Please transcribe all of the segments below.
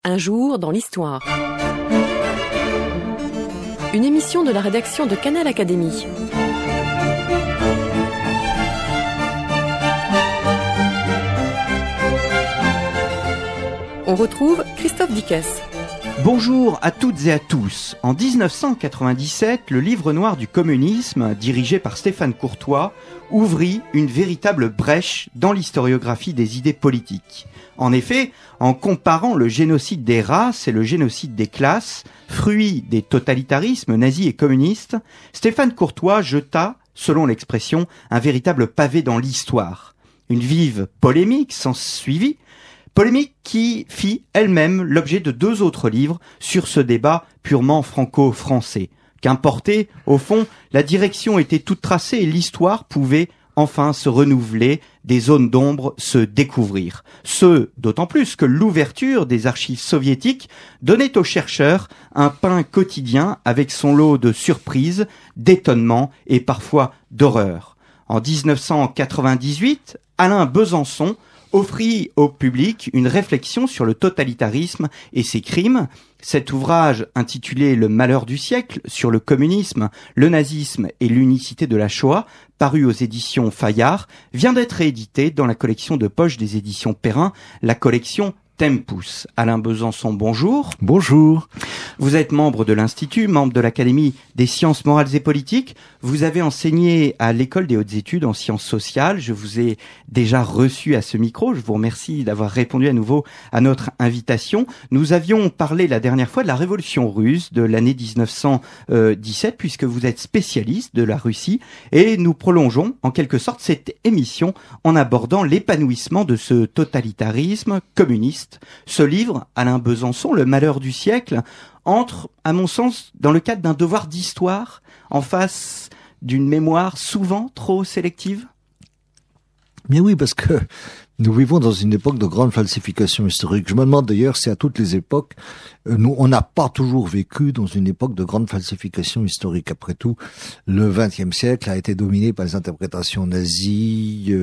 Un jour dans l'histoire. Une émission de la rédaction de Canal Académie. On retrouve Christophe Dickès. Bonjour à toutes et à tous. En 1997, le livre noir du communisme, dirigé par Stéphane Courtois, ouvrit une véritable brèche dans l'historiographie des idées politiques. En effet, en comparant le génocide des races et le génocide des classes, fruits des totalitarismes nazis et communistes, Stéphane Courtois jeta, selon l'expression, un véritable pavé dans l'histoire. Une vive polémique s'ensuivit, polémique qui fit elle-même l'objet de 2 autres livres sur ce débat purement franco-français. Qu'importait, au fond, la direction était toute tracée et l'histoire pouvait enfin se renouveler, des zones d'ombre se découvrir. Ce, d'autant plus que l'ouverture des archives soviétiques donnait aux chercheurs un pain quotidien avec son lot de surprises, d'étonnements et parfois d'horreur. En 1998, Alain Besançon offrit au public une réflexion sur le totalitarisme et ses crimes. Cet ouvrage, intitulé « Le malheur du siècle » sur le communisme, le nazisme et l'unicité de la Shoah, paru aux éditions Fayard, vient d'être réédité dans la collection de poche des éditions Perrin, la collection Tempus. Alain Besançon, bonjour. Bonjour. Vous êtes membre de l'Institut, membre de l'Académie des sciences morales et politiques. Vous avez enseigné à l'École des hautes études en sciences sociales. Je vous ai déjà reçu à ce micro. Je vous remercie d'avoir répondu à nouveau à notre invitation. Nous avions parlé la dernière fois de la révolution russe de l'année 1917, puisque vous êtes spécialiste de la Russie. Et nous prolongeons en quelque sorte cette émission en abordant l'épanouissement de ce totalitarisme communiste. Ce livre, Alain Besançon, Le malheur du siècle, entre, à mon sens, dans le cadre d'un devoir d'histoire, en face d'une mémoire souvent trop sélective. Bien oui, parce que nous vivons dans une époque de grande falsification historique. Je me demande d'ailleurs si à toutes les époques, on n'a pas toujours vécu dans une époque de grande falsification historique. Après tout, le XXe siècle a été dominé par les interprétations nazies,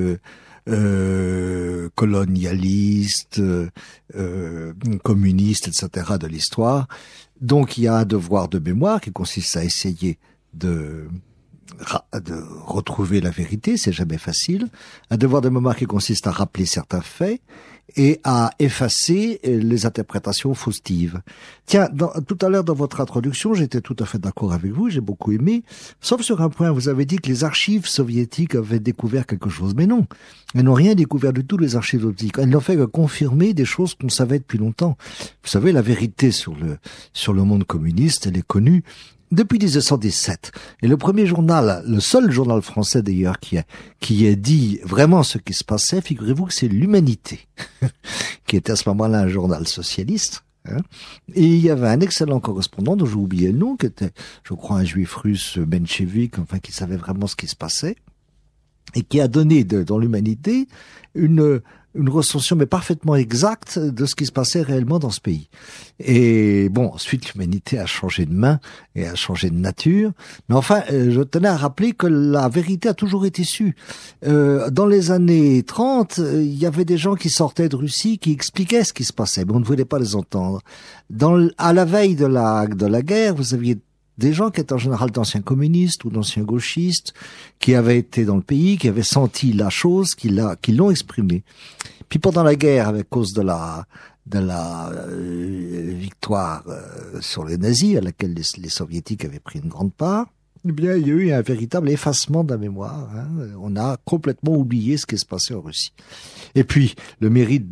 colonialistes, communistes, etc. de l'histoire. Donc il y a un devoir de mémoire qui consiste à essayer de retrouver la vérité, c'est jamais facile. Un devoir de mémoire qui consiste à rappeler certains faits et à effacer les interprétations faustives. Tiens, tout à l'heure dans votre introduction, j'étais tout à fait d'accord avec vous, j'ai beaucoup aimé, sauf sur un point, vous avez dit que les archives soviétiques avaient découvert quelque chose. Mais non, elles n'ont rien découvert du tout, les archives soviétiques. Elles n'ont fait que confirmer des choses qu'on savait depuis longtemps. Vous savez, la vérité sur le monde communiste, elle est connue depuis 1917. Et le premier journal, le seul journal français d'ailleurs qui a dit vraiment ce qui se passait, figurez-vous que c'est l'Humanité, qui était à ce moment-là un journal socialiste. Et il y avait un excellent correspondant dont j'ai oublié le nom, qui était, je crois, un juif russe menchevique, enfin qui savait vraiment ce qui se passait, et qui a donné dans l'Humanité une recension mais parfaitement exacte de ce qui se passait réellement dans ce pays. Et bon, ensuite l'humanité a changé de main et a changé de nature. Mais enfin, je tenais à rappeler que la vérité a toujours été su. Dans les années 30, il y avait des gens qui sortaient de Russie qui expliquaient ce qui se passait, mais on ne voulait pas les entendre. À la veille de la guerre, vous aviez des gens qui étaient en général d'anciens communistes ou d'anciens gauchistes, qui avaient été dans le pays, qui avaient senti la chose, qui l'ont exprimée. Puis pendant la guerre, avec cause de la victoire sur les nazis, à laquelle les soviétiques avaient pris une grande part, eh bien, il y a eu un véritable effacement de la mémoire. On a complètement oublié ce qui se passait en Russie. Et puis, le mérite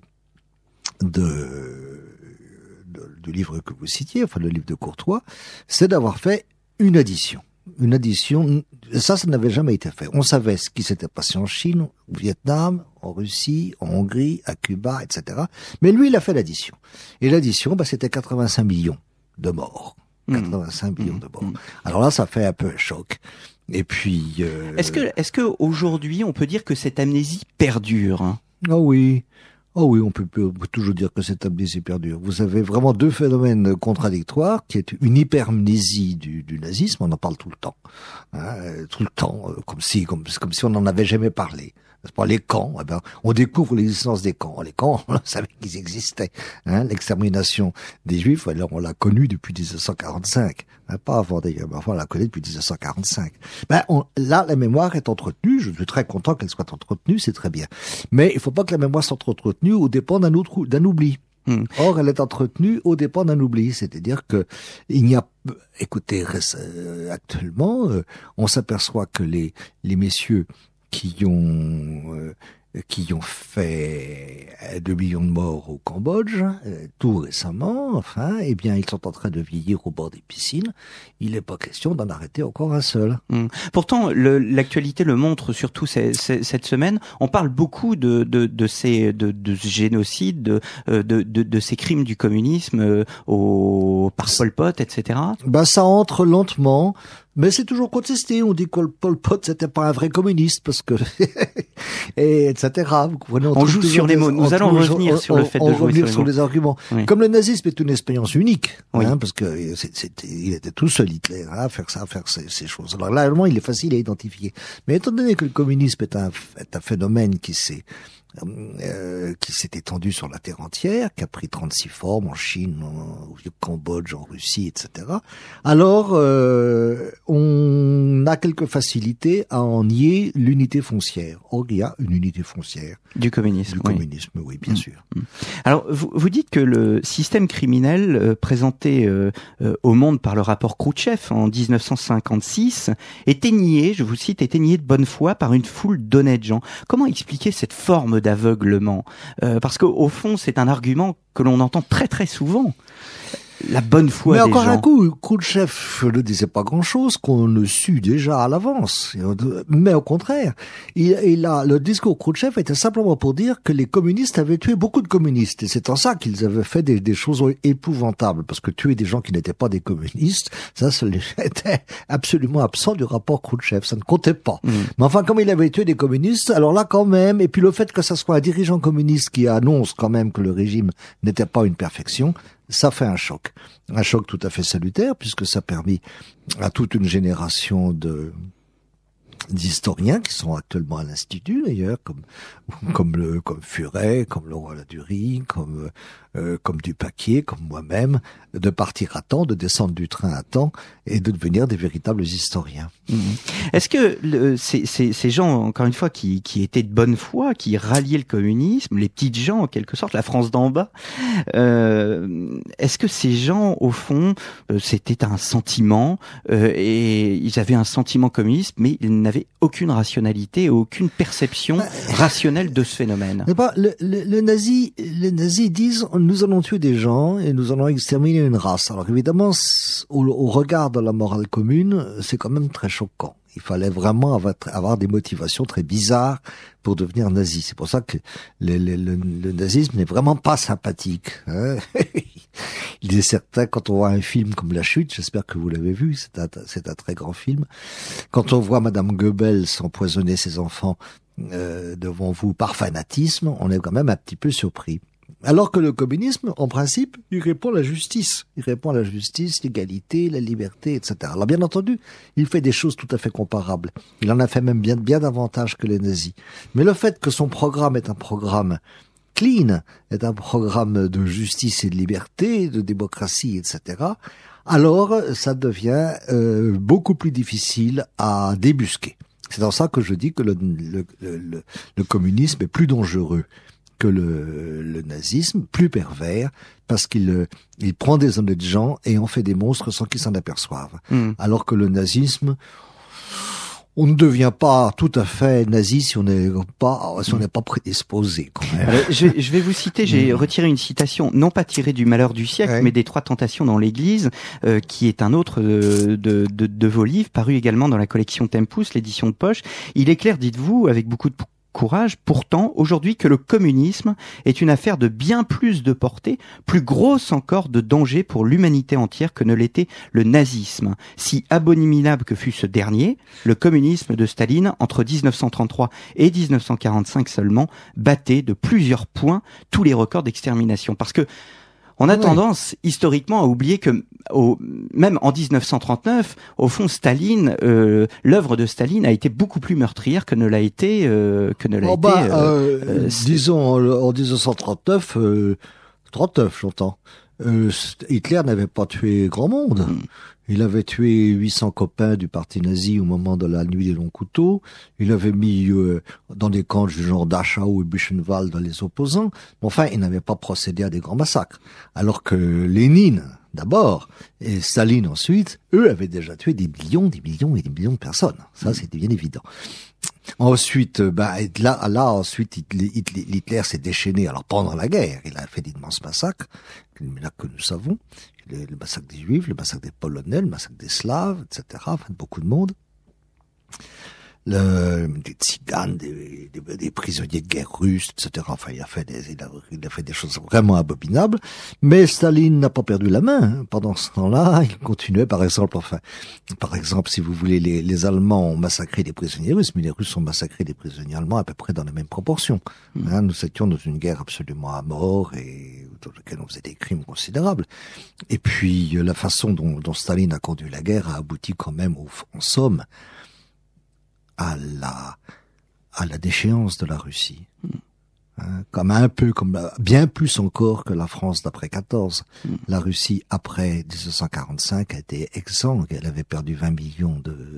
du livre que vous citiez, enfin le livre de Courtois, c'est d'avoir fait une addition. Une addition, ça n'avait jamais été fait. On savait ce qui s'était passé en Chine, au Vietnam, en Russie, en Hongrie, à Cuba, etc. Mais lui, il a fait l'addition. Et l'addition, c'était 85 millions de morts. 85 millions de morts. Alors là, ça fait un peu un choc. Et puis... Est-ce que aujourd'hui, on peut dire que cette amnésie perdure? Ah oui. Oh oui, on peut toujours dire que cette amnésie perdure. Vous avez vraiment 2 phénomènes contradictoires, qui est une hypermnésie du nazisme, on en parle tout le temps, tout le temps, comme si on n'en avait jamais parlé. n'est-ce pas, les camps. Eh ben, on découvre l'existence des camps. Les camps, on savait qu'ils existaient. Hein, l'extermination des Juifs, alors on l'a connue depuis 1945. Hein, pas avant d'ailleurs, mais enfin on l'a connue depuis 1945. Là, la mémoire est entretenue. Je suis très content qu'elle soit entretenue, c'est très bien. Mais il ne faut pas que la mémoire soit entretenue au dépend d'un oubli. Or, elle est entretenue au dépend d'un oubli, c'est-à-dire que il n'y a, écoutez, actuellement, on s'aperçoit que les messieurs qui ont fait 2 millions de morts au Cambodge, tout récemment, enfin, eh bien, ils sont en train de vieillir au bord des piscines. Il n'est pas question d'en arrêter encore un seul. Pourtant, l'actualité le montre, surtout cette semaine. On parle beaucoup de ce génocide, de ces crimes du communisme par Pol Pot, etc. Ça entre lentement. Mais c'est toujours contesté. On dit que Pol Pot c'était pas un vrai communiste parce que et etc. Vous comprenez, on joue sur les mots. Nous allons revenir sur le fait de jouer sur les arguments. Oui. Comme le nazisme est une expérience unique, oui. Parce que il était tout seul Hitler à faire ces choses. Alors là, il est facile à identifier. Mais étant donné que le communisme est un phénomène qui s'est étendu sur la terre entière, qui a pris 36 formes en Chine, au Cambodge, en Russie, etc. Alors, on a quelques facilités à en nier l'unité foncière. Or, il y a une unité foncière. Du communisme. Oui, bien sûr. Alors, vous dites que le système criminel présenté au monde par le rapport Khrouchtchev en 1956 était nié, je vous cite, était nié de bonne foi par une foule d'honnêtes gens. Comment expliquer cette forme d'aveuglement, parce qu'au fond, c'est un argument que l'on entend très très souvent. La bonne foi des gens. Mais encore un coup, Khrouchtchev ne disait pas grand-chose qu'on ne sut déjà à l'avance. Mais au contraire, le discours Khrouchtchev était simplement pour dire que les communistes avaient tué beaucoup de communistes. Et c'est en ça qu'ils avaient fait des choses épouvantables. Parce que tuer des gens qui n'étaient pas des communistes, ça était absolument absent du rapport Khrouchtchev. Ça ne comptait pas. Mais enfin, comme il avait tué des communistes, alors là quand même, et puis le fait que ça soit un dirigeant communiste qui annonce quand même que le régime n'était pas une perfection, ça fait un choc tout à fait salutaire, puisque ça a permis à toute une génération d'historiens qui sont actuellement à l'Institut d'ailleurs, comme Furet, comme Laurent Ladurie, comme Dupaquier, comme moi-même, de partir à temps, de descendre du train à temps et de devenir des véritables historiens. Est-ce que ces gens, encore une fois, qui étaient de bonne foi, qui ralliaient le communisme, les petites gens en quelque sorte, la France d'en bas, est-ce que ces gens, au fond, c'était un sentiment et ils avaient un sentiment communiste, mais ils n'avaient aucune rationalité, aucune perception rationnelle de ce phénomène? Les nazis disent nous allons tuer des gens et nous allons exterminer une race. Alors évidemment, au regard de la morale commune, c'est quand même très choquant. Il fallait vraiment avoir des motivations très bizarres pour devenir nazi. C'est pour ça que le nazisme n'est vraiment pas sympathique. Hein. Il est certain, quand on voit un film comme La Chute, j'espère que vous l'avez vu, c'est un très grand film. Quand on voit Madame Goebbels empoisonner ses enfants devant vous par fanatisme, on est quand même un petit peu surpris. Alors que le communisme, en principe, il répond à la justice. Il répond à la justice, l'égalité, la liberté, etc. Alors bien entendu, il fait des choses tout à fait comparables. Il en a fait même bien davantage que les nazis. Mais le fait que son programme est un programme clean, est un programme de justice et de liberté, de démocratie, etc., alors ça devient beaucoup plus difficile à débusquer. C'est dans ça que je dis que le communisme est plus dangereux que le nazisme, plus pervers, parce qu'il prend des honnêtes gens et en fait des monstres sans qu'ils s'en aperçoivent. Alors que le nazisme, on ne devient pas tout à fait nazi si on n'est pas prédisposé, quand même. Je vais vous citer, j'ai retiré une citation, non pas tirée du Malheur du siècle, mais des 3 tentations dans l'église, qui est un autre de vos livres, paru également dans la collection Tempus, l'édition de poche. Il est clair, dites-vous, avec beaucoup de courage, pourtant, aujourd'hui, que le communisme est une affaire de bien plus de portée, plus grosse encore de danger pour l'humanité entière que ne l'était le nazisme. Si abominable que fût ce dernier, le communisme de Staline, entre 1933 et 1945 seulement, battait de plusieurs points tous les records d'extermination. Parce que On a Oui. tendance historiquement à oublier que même en 1939, au fond, Staline, l'œuvre de Staline a été beaucoup plus meurtrière que ne l'a été disons en 1939, 39 j'entends. Hitler n'avait pas tué grand monde. Il avait tué 800 copains du parti nazi au moment de la nuit des longs couteaux. Il avait mis dans des camps du genre Dachau et Buchenwald les opposants. Mais enfin, il n'avait pas procédé à des grands massacres. Alors que Lénine, d'abord, et Staline ensuite, eux avaient déjà tué des millions et des millions de personnes. Ça, c'était bien évident. Ensuite, ensuite, Hitler s'est déchaîné. Alors, pendant la guerre, il a fait d'immenses massacres, que nous savons. Le massacre des Juifs, le massacre des Polonais, le massacre des Slaves, etc. Enfin, beaucoup de monde. Des tziganes, des prisonniers de guerre russes, etc. Enfin, il a fait des choses vraiment abominables. Mais Staline n'a pas perdu la main. Hein. Pendant ce temps-là, il continuait, par exemple, si vous voulez, les Allemands ont massacré des prisonniers russes, mais les Russes ont massacré des prisonniers allemands à peu près dans les mêmes proportions. Hein, nous étions dans une guerre absolument à mort et dans laquelle on faisait des crimes considérables. Et puis, la façon dont Staline a conduit la guerre a abouti quand même, en somme, à la déchéance de la Russie. Hein, bien plus encore que la France d'après 14. La Russie après 1945 a été exsangue. Elle avait perdu 20 millions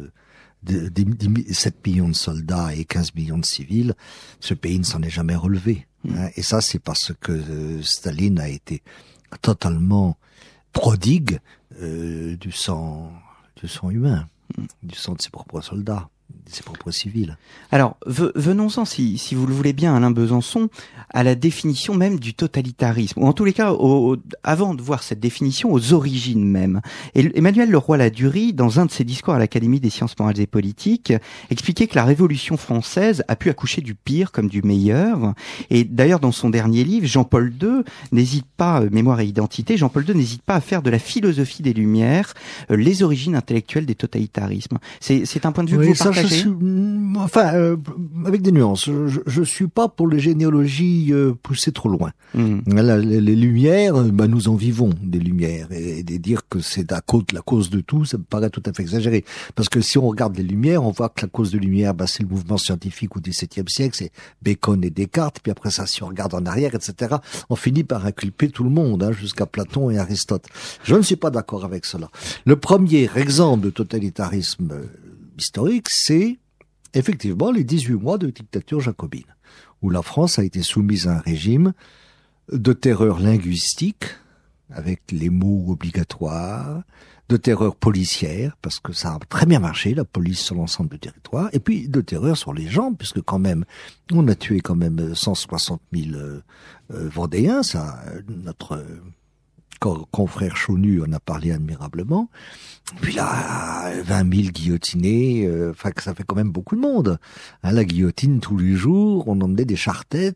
7 millions de soldats et 15 millions de civils. Ce pays ne s'en est jamais relevé. Hein, et ça, c'est parce que Staline a été totalement prodigue du sang humain, du sang de ses propres soldats, de ses propres civils. Alors, venons-en, si vous le voulez bien, Alain Besançon, à la définition même du totalitarisme, ou en tous les cas, avant de voir cette définition, aux origines même. Et Emmanuel Leroy-Ladurie, dans un de ses discours à l'Académie des sciences morales et politiques, expliquait que la Révolution française a pu accoucher du pire comme du meilleur. Et d'ailleurs, dans son dernier livre, Jean-Paul II n'hésite pas, Mémoire et identité, Jean-Paul II n'hésite pas à faire de la philosophie des Lumières les origines intellectuelles des totalitarismes. C'est un point de vue que vous partagez ? Avec des nuances. Je suis pas pour les généalogies poussées trop loin. Les Lumières, nous en vivons des Lumières, et dire que c'est la cause de tout, ça me paraît tout à fait exagéré. Parce que si on regarde les Lumières, on voit que la cause de Lumière, c'est le mouvement scientifique au XVIIe siècle, c'est Bacon et Descartes. Puis après ça, si on regarde en arrière, etc., on finit par inculper tout le monde, jusqu'à Platon et Aristote. Je ne suis pas d'accord avec cela. Le premier exemple de totalitarisme historique, c'est effectivement les 18 mois de dictature jacobine, où la France a été soumise à un régime de terreur linguistique, avec les mots obligatoires, de terreur policière, parce que ça a très bien marché, la police sur l'ensemble du territoire, et puis de terreur sur les gens, puisque quand même, on a tué quand même 160 000 Vendéens, ça, notre confrère Chaunu en a parlé admirablement. Puis là, 20 000 guillotinés, que ça fait quand même beaucoup de monde. Hein, la guillotine, tous les jours, on emmenait des charretés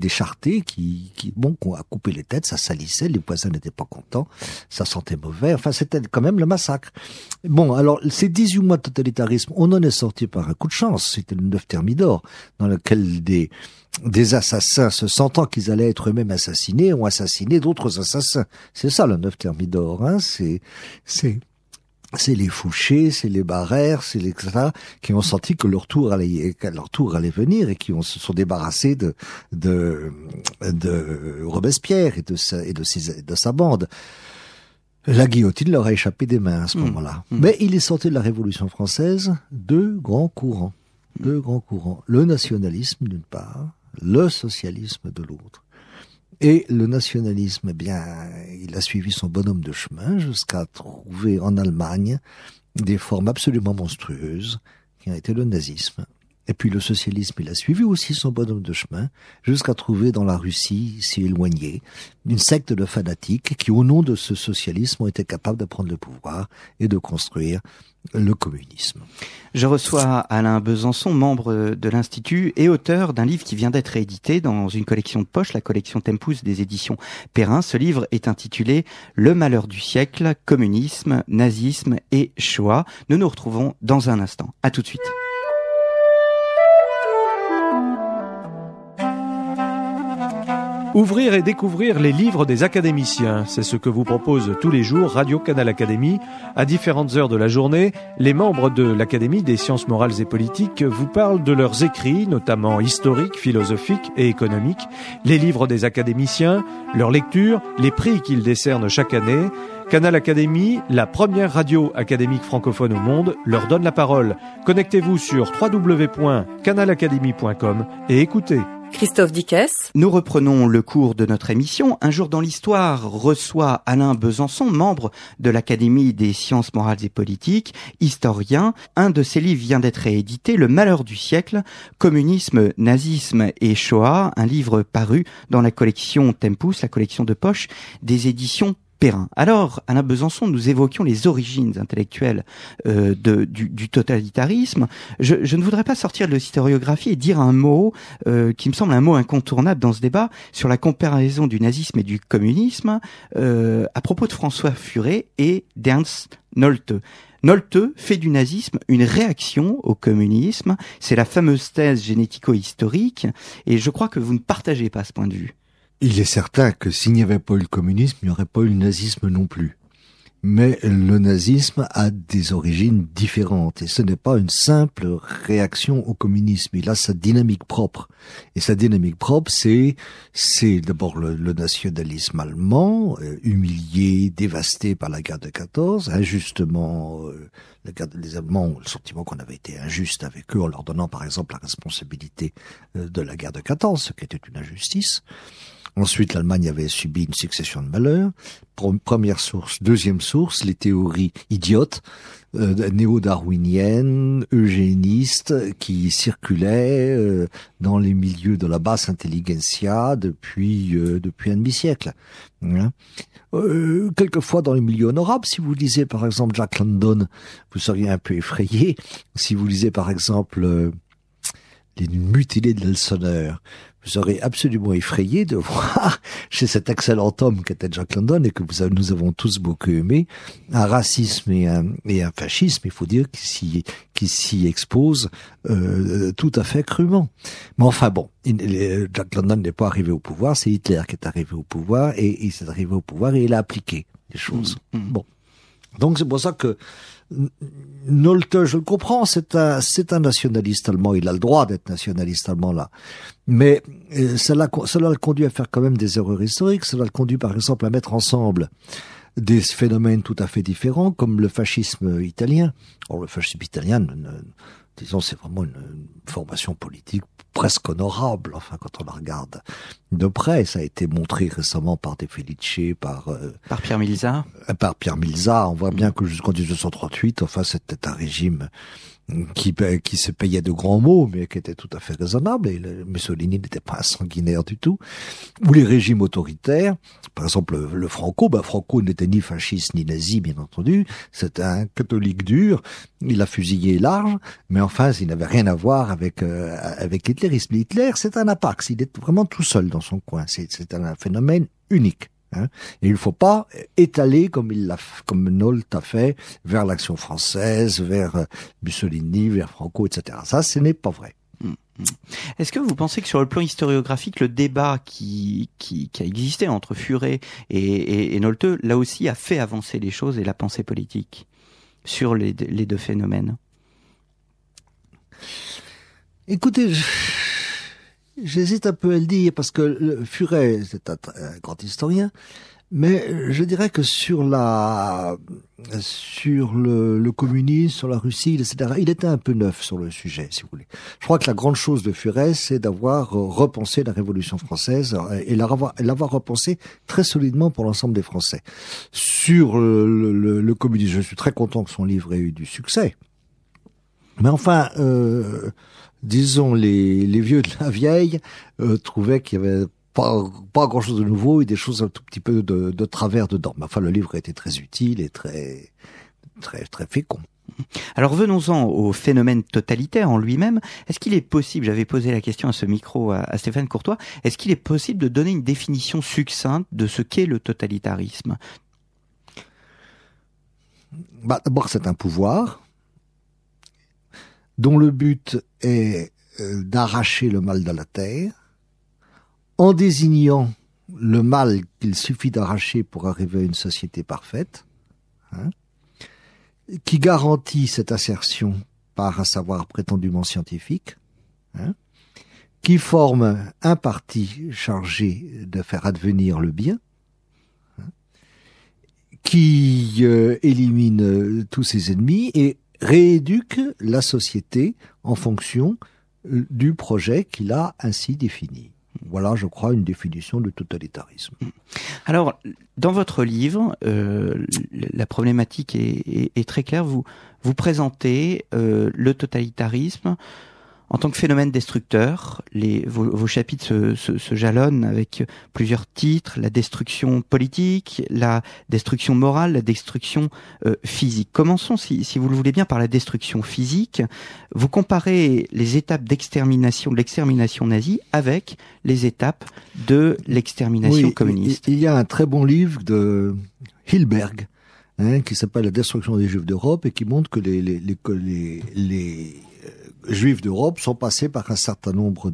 qu'on a coupé les têtes, ça salissait, les voisins n'étaient pas contents, ça sentait mauvais. Enfin, c'était quand même le massacre. Bon, alors, ces 18 mois de totalitarisme, on en est sorti par un coup de chance. C'était le 9 Thermidor, dans lequel des assassins, se sentant qu'ils allaient être eux-mêmes assassinés, ont assassiné d'autres assassins. C'est ça, le 9 Thermidor, hein. C'est les Fouché, c'est les Barrère, c'est les etc., qui ont senti que leur tour allait venir et qui se sont débarrassés de Robespierre et de sa bande. La guillotine leur a échappé des mains à ce moment-là. Mais il est sorti de la Révolution française deux grands courants. Le nationalisme d'une part, le socialisme de l'autre. Et le nationalisme, il a suivi son bonhomme de chemin jusqu'à trouver en Allemagne des formes absolument monstrueuses qui ont été le nazisme. Et puis le socialisme, il a suivi aussi son bonhomme de chemin jusqu'à trouver dans la Russie, si éloignée, une secte de fanatiques qui, au nom de ce socialisme, ont été capables de prendre le pouvoir et de construire le communisme. Je reçois Alain Besançon, membre de l'Institut et auteur d'un livre qui vient d'être réédité dans une collection de poche, la collection Tempus des éditions Perrin. Ce livre est intitulé « Le malheur du siècle, communisme, nazisme et Shoah ». Nous nous retrouvons dans un instant. À tout de suite. Ouvrir et découvrir les livres des académiciens, c'est ce que vous propose tous les jours Radio Canal Académie. À différentes heures de la journée, les membres de l'Académie des sciences morales et politiques vous parlent de leurs écrits, notamment historiques, philosophiques et économiques, les livres des académiciens, leurs lectures, les prix qu'ils décernent chaque année. Canal Académie, la première radio académique francophone au monde, leur donne la parole. Connectez-vous sur www.canalacadémie.com et écoutez. Christophe Dickès. Nous reprenons le cours de notre émission. Un jour dans l'histoire reçoit Alain Besançon, membre de l'Académie des sciences morales et politiques, historien. Un de ses livres vient d'être réédité, Le malheur du siècle, communisme, nazisme et Shoah, un livre paru dans la collection Tempus, la collection de poche des éditions Perrin. Alors, Alain Besançon, nous évoquions les origines intellectuelles du totalitarisme. Je ne voudrais pas sortir de l'historiographie et dire un mot qui me semble un mot incontournable dans ce débat sur la comparaison du nazisme et du communisme à propos de François Furet et d'Ernst Nolte. Nolte fait du nazisme une réaction au communisme. C'est la fameuse thèse génético-historique et je crois que vous ne partagez pas ce point de vue. Il est certain que s'il n'y avait pas eu le communisme, il n'y aurait pas eu le nazisme non plus. Mais le nazisme a des origines différentes et ce n'est pas une simple réaction au communisme. Il a sa dynamique propre. Et sa dynamique propre, c'est d'abord le nationalisme allemand, humilié, dévasté par la guerre de 14, injustement, les Allemands ont le sentiment qu'on avait été injuste avec eux en leur donnant par exemple la responsabilité de la guerre de 14, ce qui était une injustice. Ensuite, l'Allemagne avait subi une succession de malheurs. Première source. Deuxième source, les théories idiotes, néo-darwiniennes, eugénistes, qui circulaient dans les milieux de la basse intelligentsia depuis un demi-siècle. Quelquefois dans les milieux honorables, si vous lisez par exemple Jack London, vous seriez un peu effrayé. Si vous lisez par exemple les mutilés de l'Elseneur, vous serez absolument effrayé de voir chez cet excellent homme qu'était Jack London et que nous avons tous beaucoup aimé, un racisme et un fascisme, il faut dire, qui s'y expose tout à fait crûment. Mais enfin bon, Jack London n'est pas arrivé au pouvoir, c'est Hitler qui est arrivé au pouvoir et il s'est arrivé au pouvoir et il a appliqué des choses. Bon. Donc c'est pour ça que Nolte, je le comprends, c'est un nationaliste allemand, il a le droit d'être nationaliste allemand là. Mais cela le conduit à faire quand même des erreurs historiques, cela le conduit par exemple à mettre ensemble des phénomènes tout à fait différents, comme le fascisme italien. Or, le fascisme italien, disons, c'est vraiment une formation politique presque honorable, enfin, quand on la regarde de près. Ça a été montré récemment par De Felice, par Pierre Milza. Par Pierre Milza. On voit bien que jusqu'en 1938, enfin, c'était un régime qui se payait de grands mots, mais qui était tout à fait raisonnable, et Mussolini n'était pas un sanguinaire du tout. Ou les régimes autoritaires, par exemple le Franco, Franco n'était ni fasciste ni nazi, bien entendu, c'était un catholique dur, il a fusillé large, mais enfin, il n'avait rien à voir avec l'hitlérisme. Hitler, c'est un apax, il est vraiment tout seul dans son coin, c'est un phénomène unique. Et il ne faut pas étaler comme Nolte a fait vers l'Action française, vers Mussolini, vers Franco, etc. Ça, ce n'est pas vrai. Est-ce que vous pensez que sur le plan historiographique, le débat qui a existé entre Furet et Nolte, là aussi, a fait avancer les choses et la pensée politique sur les deux phénomènes? Écoutez, j'hésite un peu à le dire parce que Furet, c'est un grand historien, mais je dirais que sur le communisme, sur la Russie, etc., il était un peu neuf sur le sujet, si vous voulez. Je crois que la grande chose de Furet, c'est d'avoir repensé la Révolution française et l'avoir repensé très solidement pour l'ensemble des Français. Sur le communisme, je suis très content que son livre ait eu du succès. Mais enfin, disons, les vieux de la vieille trouvaient qu'il y avait pas grand-chose de nouveau et des choses un tout petit peu de travers dedans. Mais enfin, le livre a été très utile et très fécond. Alors venons-en au phénomène totalitaire en lui-même. Est-ce qu'il est possible, j'avais posé la question à ce micro à Stéphane Courtois, est-ce qu'il est possible de donner une définition succincte de ce qu'est le totalitarisme? D'abord, c'est un pouvoir dont le but est d'arracher le mal de la terre, en désignant le mal qu'il suffit d'arracher pour arriver à une société parfaite, hein, qui garantit cette assertion par un savoir prétendument scientifique, hein, qui forme un parti chargé de faire advenir le bien, hein, qui élimine tous ses ennemis et rééduque la société en fonction du projet qu'il a ainsi défini. Voilà, je crois, une définition du totalitarisme. Alors, dans votre livre, la problématique est très claire. Vous présentez le totalitarisme en tant que phénomène destructeur. Vos chapitres se jalonnent avec plusieurs titres: la destruction politique, la destruction morale, la destruction physique. Commençons, si vous le voulez bien, par la destruction physique. Vous comparez les étapes de l'extermination nazie avec les étapes de l'extermination communiste. Il y a un très bon livre de Hilberg, hein, qui s'appelle La destruction des Juifs d'Europe, et qui montre que les Juifs d'Europe sont passés par un certain nombre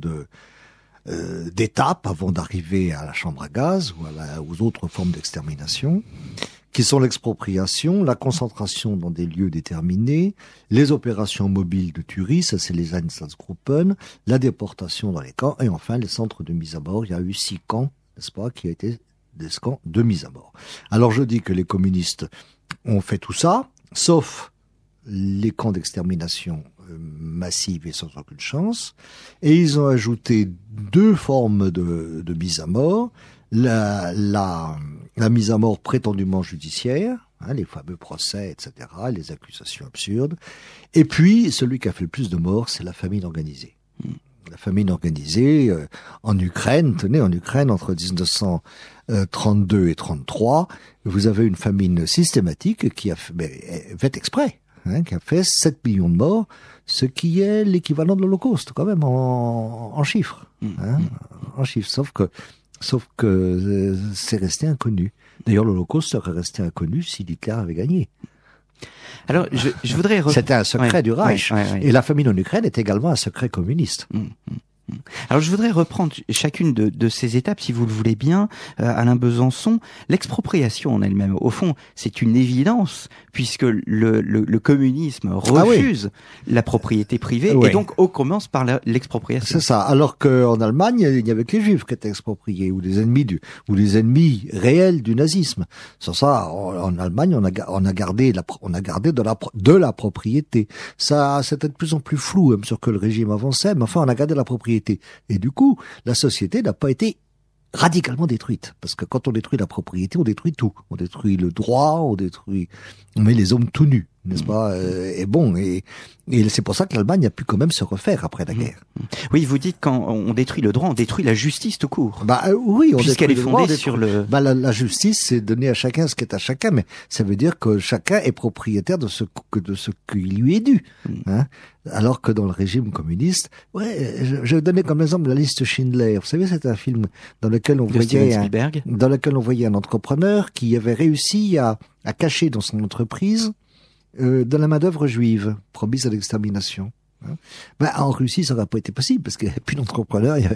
d'étapes avant d'arriver à la chambre à gaz ou aux autres formes d'extermination, qui sont l'expropriation, la concentration dans des lieux déterminés, les opérations mobiles de tuerie, ça c'est les Einsatzgruppen, la déportation dans les camps, et enfin les centres de mise à mort. Il y a eu 6 camps, n'est-ce pas, qui ont été des camps de mise à mort. Alors je dis que les communistes ont fait tout ça, sauf les camps d'extermination massive et sans aucune chance, et ils ont ajouté 2 formes de mise à mort: la mise à mort prétendument judiciaire, hein, les fameux procès, etc., les accusations absurdes, et puis celui qui a fait le plus de morts, c'est la famine organisée. La famine organisée en Ukraine, tenez, en Ukraine, entre 1932 et 33, vous avez une famine systématique qui a fait exprès, hein, qui a fait 7 millions de morts, ce qui est l'équivalent de l'Holocauste, quand même, en chiffres. Hein, en chiffres, sauf que c'est resté inconnu. D'ailleurs, l'Holocauste serait resté inconnu si Hitler avait gagné. Alors, je voudrais... C'était un secret du Reich. Ouais. Et la famine en Ukraine est également un secret communiste. Alors je voudrais reprendre chacune de ces étapes, si vous le voulez bien, Alain Besançon. L'expropriation en elle-même, au fond, c'est une évidence, puisque le communisme refuse la propriété privée, et donc on commence par l'expropriation. C'est ça, alors qu'en Allemagne, il n'y avait que les Juifs qui étaient expropriés, ou les ennemis réels du nazisme. Sur ça, en Allemagne, on a gardé de la propriété. Ça, c'était de plus en plus flou, même sûr que le régime avançait, mais enfin, on a gardé la propriété. Et du coup, la société n'a pas été radicalement détruite. Parce que quand on détruit la propriété, on détruit tout. On détruit le droit, on met les hommes tout nus, n'est-ce pas? Et c'est pour ça que l'Allemagne a pu quand même se refaire après la guerre. Oui, vous dites quand on détruit le droit, on détruit la justice tout court. Oui, puisqu'elle est fondée sur le... la justice, c'est donner à chacun ce qui est à chacun, mais ça veut dire que chacun est propriétaire de ce qui lui est dû. Hein, alors que dans le régime communiste, je vais donner comme exemple la liste Schindler. Vous savez, c'est un film dans lequel on voyait un entrepreneur qui avait réussi à cacher dans son entreprise de la main-d'œuvre juive promise à l'extermination. En Russie, ça n'aurait pas été possible parce qu'il n'y avait plus d'entrepreneurs, il n'y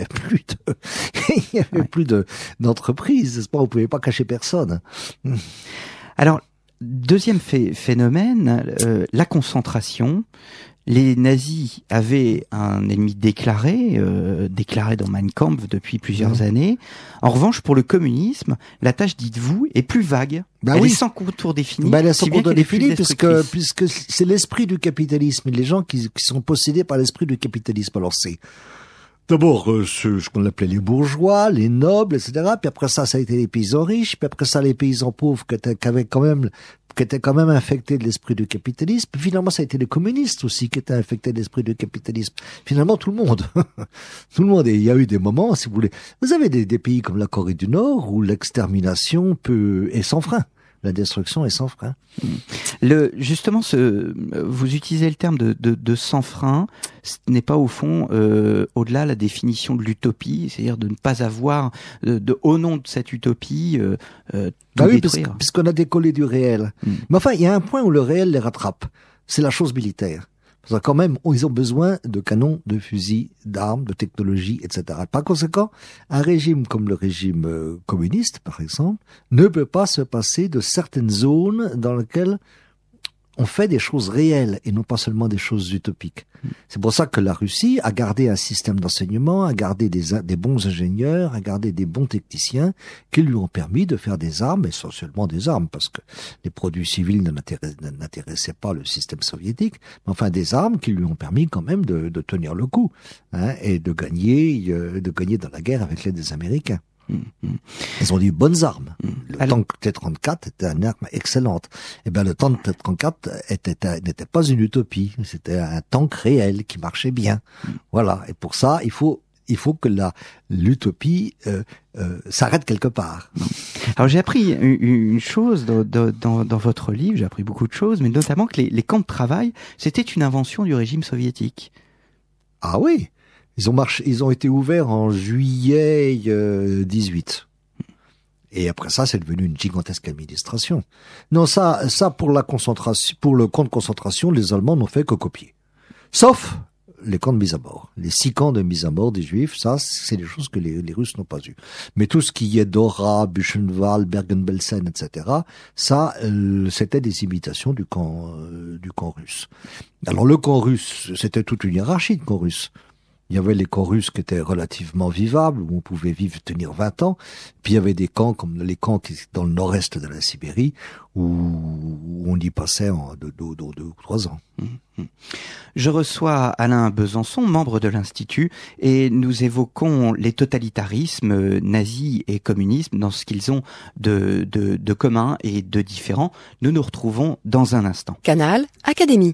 avait plus d'entreprise, n'est-ce pas? On pouvait pas cacher personne. Alors, deuxième phénomène, la concentration. Les nazis avaient un ennemi déclaré dans Mein Kampf depuis plusieurs années. En revanche, pour le communisme, la tâche, dites-vous, est plus vague. Elle est sans contour défini. Elle est sans contour défini puisque c'est l'esprit du capitalisme. Les gens qui sont possédés par l'esprit du capitalisme. Alors c'est d'abord ce qu'on appelait les bourgeois, les nobles, etc. Puis après ça a été les paysans riches. Puis après ça, les paysans pauvres qui étaient quand même infectés de l'esprit du capitalisme. Puis finalement, ça a été les communistes aussi qui étaient infectés de l'esprit du capitalisme. Finalement, tout le monde. Tout le monde. Et il y a eu des moments, si vous voulez. Vous avez des pays comme la Corée du Nord où l'extermination est sans frein. La destruction est sans frein. Justement, vous utilisez le terme de sans frein. Ce n'est pas au fond, au-delà la définition de l'utopie, c'est-à-dire de ne pas avoir, au nom de cette utopie, tout détruire. Puisqu'on a décollé du réel. Mais enfin, il y a un point où le réel les rattrape. C'est la chose militaire. Parce que quand même, ils ont besoin de canons, de fusils, d'armes, de technologies, etc. Par conséquent, un régime comme le régime communiste, par exemple, ne peut pas se passer de certaines zones dans lesquelles on fait des choses réelles et non pas seulement des choses utopiques. C'est pour ça que la Russie a gardé un système d'enseignement, a gardé des bons ingénieurs, a gardé des bons techniciens qui lui ont permis de faire des armes, essentiellement des armes, parce que les produits civils n'intéressaient pas le système soviétique, mais enfin des armes qui lui ont permis quand même de tenir le coup, hein, et de gagner dans la guerre avec l'aide des Américains. Ils ont des bonnes armes. Le tank T-34 était une arme excellente. Eh bien, le tank T-34 n'était pas une utopie. C'était un tank réel qui marchait bien. Voilà. Et pour ça, il faut que l'utopie s'arrête quelque part. Alors j'ai appris une chose dans votre livre, j'ai appris beaucoup de choses, mais notamment que les camps de travail, c'était une invention du régime soviétique. Ah oui. Ils ont été ouverts en juillet 18. Et après ça, c'est devenu une gigantesque administration. Non, ça pour la concentration, pour le camp de concentration, les Allemands n'ont fait que copier. Sauf les camps de mise à mort. Les 6 camps de mise à mort des Juifs, ça, c'est des choses que les Russes n'ont pas eues. Mais tout ce qui est Dora, Buchenwald, Bergen-Belsen, etc., ça, c'était des imitations du camp russe. Alors le camp russe, c'était toute une hiérarchie de camps russes. Il y avait les camps russes qui étaient relativement vivables, où on pouvait tenir 20 ans. Puis il y avait des camps comme les camps qui dans le nord-est de la Sibérie, où on y passait en 2 ou 3 ans. Je reçois Alain Besançon, membre de l'Institut, et nous évoquons les totalitarismes nazis et communisme dans ce qu'ils ont de commun et de différent. Nous nous retrouvons dans un instant. Canal Académie.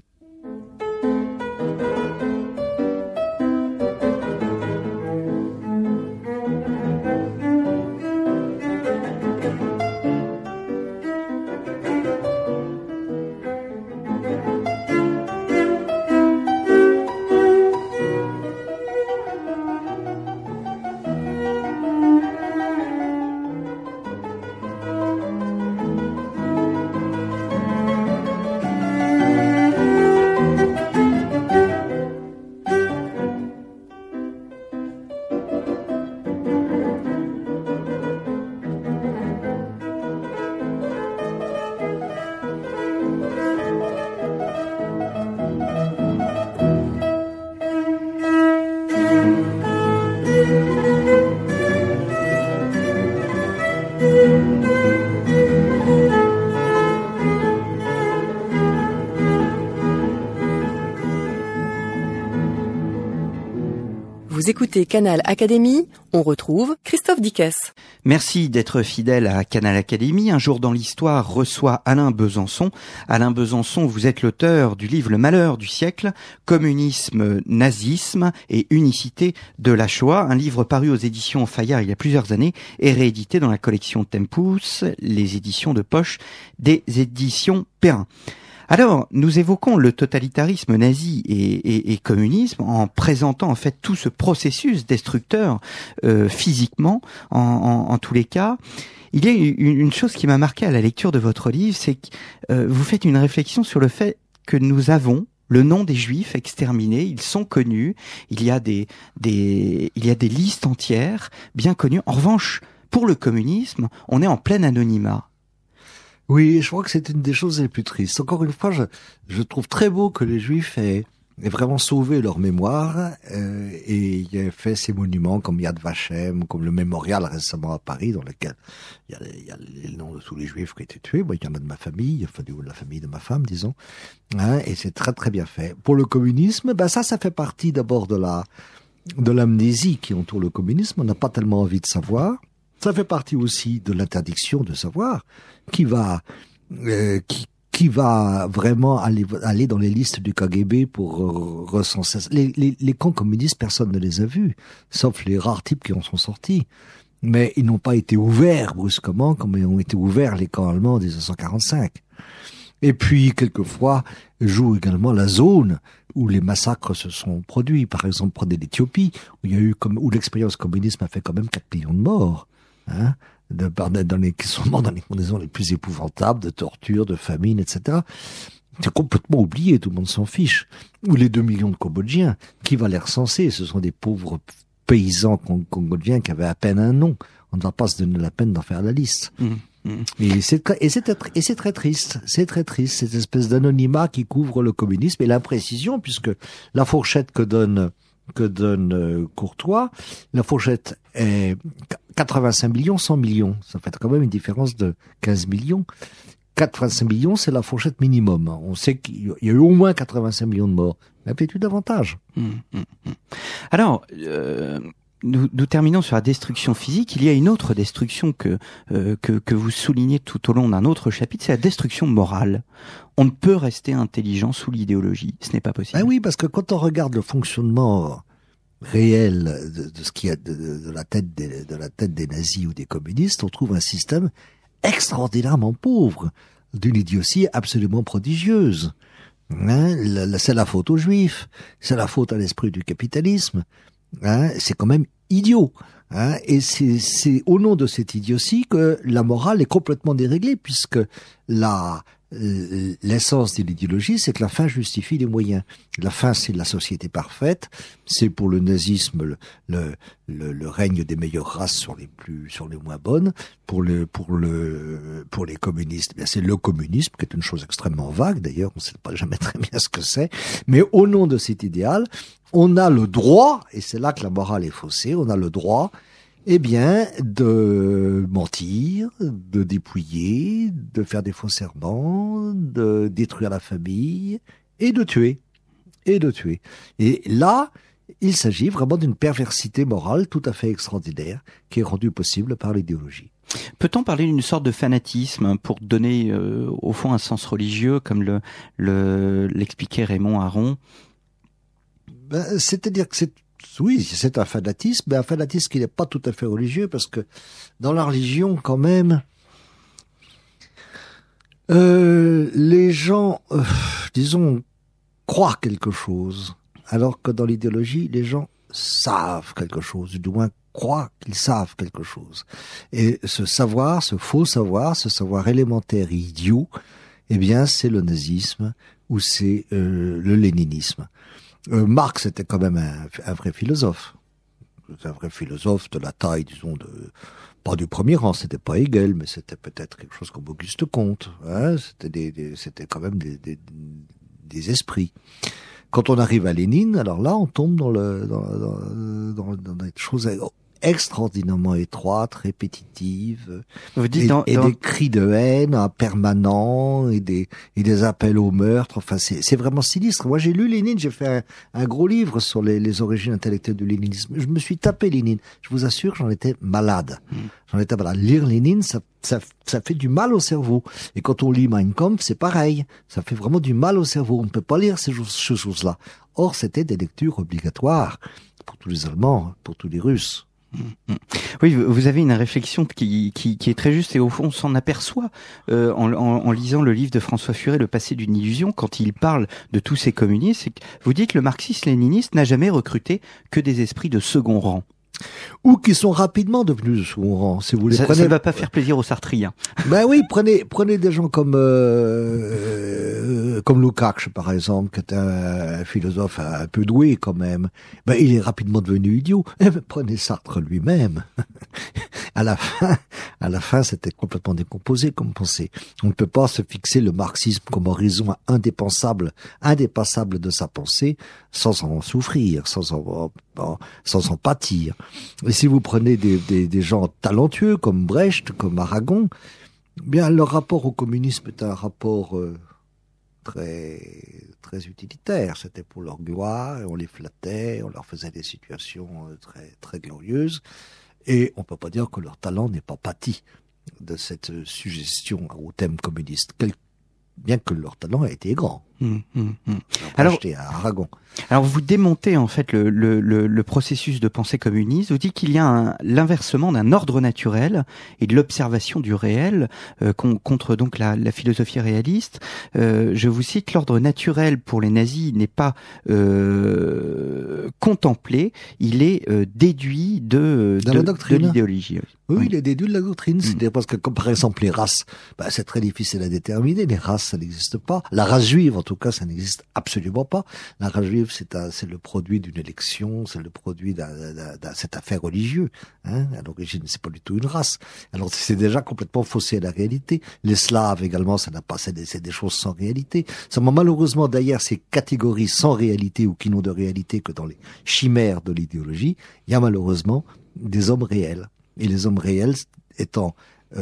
Vous écoutez Canal Académie, on retrouve Christophe Dickès. Merci d'être fidèle à Canal Académie. Un jour dans l'histoire reçoit Alain Besançon. Alain Besançon, vous êtes l'auteur du livre Le Malheur du siècle, communisme, nazisme et unicité de la Shoah. Un livre paru aux éditions Fayard il y a plusieurs années et réédité dans la collection Tempus, les éditions de poche des éditions Perrin. Alors, nous évoquons le totalitarisme nazi et communisme en présentant en fait tout ce processus destructeur physiquement, en tous les cas. Il y a une chose qui m'a marqué à la lecture de votre livre, c'est que vous faites une réflexion sur le fait que nous avons le nom des Juifs exterminés, ils sont connus, il y a des listes entières bien connues. En revanche, pour le communisme, on est en plein anonymat. Oui, je crois que c'est une des choses les plus tristes. Encore une fois, je trouve très beau que les Juifs aient vraiment sauvé leur mémoire et aient fait ces monuments comme Yad Vashem, comme le mémorial récemment à Paris, dans lequel il y a les noms de tous les Juifs qui ont été tués. Moi, il y en a de ma famille, enfin de la famille de ma femme, disons. Hein, et c'est très très bien fait. Pour le communisme, ça fait partie d'abord de l'amnésie qui entoure le communisme. On n'a pas tellement envie de savoir. Ça fait partie aussi de l'interdiction de savoir qui va vraiment aller dans les listes du KGB pour recenser. Les camps communistes, personne ne les a vus, sauf les rares types qui en sont sortis. Mais ils n'ont pas été ouverts brusquement comme ils ont été ouverts les camps allemands en 1945. Et puis, quelquefois, joue également la zone où les massacres se sont produits. Par exemple, prenez l'Éthiopie, où l'expérience communiste a fait quand même 4 millions de morts. Hein, qui sont morts dans les conditions les plus épouvantables, de torture, de famine, etc. C'est complètement oublié, tout le monde s'en fiche. Ou les 2 millions de Cambodgiens, qui va les recenser? Ce sont des pauvres paysans cambodgiens qui avaient à peine un nom. On ne va pas se donner la peine d'en faire la liste. Et c'est très triste. C'est très triste, cette espèce d'anonymat qui couvre le communisme et l'imprécision, puisque la fourchette que donne Courtois, la fourchette est 85 millions, 100 millions. Ça fait quand même une différence de 15 millions. 85 millions, c'est la fourchette minimum. On sait qu'il y a eu au moins 85 millions de morts. Il y a peut-être eu davantage. Alors, nous terminons sur la destruction physique. Il y a une autre destruction que vous soulignez tout au long d'un autre chapitre, c'est la destruction morale. On ne peut rester intelligent sous l'idéologie. Ce n'est pas possible. Ah oui, parce que quand on regarde le fonctionnement réel de ce qu'il y a de la tête des nazis ou des communistes, on trouve un système extraordinairement pauvre, d'une idiotie absolument prodigieuse. C'est la faute aux Juifs, c'est la faute à l'esprit du capitalisme. C'est quand même idiot. Et c'est au nom de cette idiotie que la morale est complètement déréglée, puisque l'essence de l'idéologie, c'est que la fin justifie les moyens. La fin, c'est la société parfaite. C'est pour le nazisme le règne des meilleures races sur les moins bonnes. Pour les communistes, bien c'est le communisme, qui est une chose extrêmement vague. D'ailleurs, on ne sait pas jamais très bien ce que c'est. Mais au nom de cet idéal, on a le droit, et c'est là que la morale est faussée, on a le droit, de mentir, de dépouiller, de faire des faux serments, de détruire la famille et de tuer. Et là, il s'agit vraiment d'une perversité morale tout à fait extraordinaire qui est rendue possible par l'idéologie. Peut-on parler d'une sorte de fanatisme pour donner au fond un sens religieux, comme l'expliquait Raymond Aron? C'est-à-dire que c'est un fanatisme, mais un fanatisme qui n'est pas tout à fait religieux, parce que dans la religion, quand même, les gens, croient quelque chose, alors que dans l'idéologie, les gens savent quelque chose, du moins croient qu'ils savent quelque chose. Et ce faux savoir, ce savoir élémentaire et idiot, c'est le nazisme ou c'est le léninisme. Marx était quand même un vrai philosophe. C'est un vrai philosophe de la taille, pas du premier rang, c'était pas Hegel, mais c'était peut-être quelque chose comme Auguste Comte. C'était quand même des esprits. Quand on arrive à Lénine, alors là, on tombe dans des choses extraordinairement étroites, répétitives, Vous dites des cris de haine permanents et des appels au meurtre. Enfin, c'est vraiment sinistre. Moi, j'ai lu Lénine, j'ai fait un gros livre sur les origines intellectuelles du léninisme. Je me suis tapé Lénine. Je vous assure, j'en étais malade. Lire Lénine, ça fait du mal au cerveau. Et quand on lit Mein Kampf, c'est pareil. Ça fait vraiment du mal au cerveau. On ne peut pas lire ces choses-là. Or, c'était des lectures obligatoires pour tous les Allemands, pour tous les Russes. Oui, vous avez une réflexion qui est très juste, et au fond on s'en aperçoit en lisant le livre de François Furet, Le passé d'une illusion, quand il parle de tous ces communistes. C'est que vous dites que le marxiste-léniniste n'a jamais recruté que des esprits de second rang. Ou qui sont rapidement devenus de second rang, si vous les prenez. Ça ne va pas faire plaisir aux Sartriens. Ben oui, prenez des gens comme Lukács, par exemple, qui est un philosophe un peu doué quand même. Ben il est rapidement devenu idiot. Prenez Sartre lui-même. À la fin, c'était complètement décomposé comme pensée. On ne peut pas se fixer le marxisme comme horizon indépassable de sa pensée sans en souffrir, sans en pâtir. Et si vous prenez des gens talentueux comme Brecht, comme Aragon, bien leur rapport au communisme est un rapport très très utilitaire. C'était pour leur gloire, et on les flattait, on leur faisait des situations très très glorieuses. Et on peut pas dire que leur talent n'est pas pâti de cette suggestion au thème communiste, bien que leur talent a été grand. Alors, à Aragon. Alors vous démontez en fait le processus de pensée communiste. Vous dites qu'il y a l'inversement d'un ordre naturel et de l'observation du réel contre donc la philosophie réaliste. Je vous cite, l'ordre naturel pour les nazis n'est pas contemplé, il est déduit de l'idéologie. Oui, il est déduit de la doctrine. C'est-à-dire parce que, comme par exemple les races, c'est très difficile à déterminer. Les races, ça n'existe pas. La race juive, en tout cas, ça n'existe absolument pas. La race juive, c'est le produit d'une élection, c'est le produit d'un cette affaire religieuse. Hein. À l'origine, c'est pas du tout une race. Alors c'est déjà complètement faussé à la réalité. Les Slaves également, ça n'a pas, c'est des choses sans réalité. Seulement, malheureusement, d'ailleurs, ces catégories sans réalité ou qui n'ont de réalité que dans les chimères de l'idéologie, il y a malheureusement des hommes réels. Et les hommes réels étant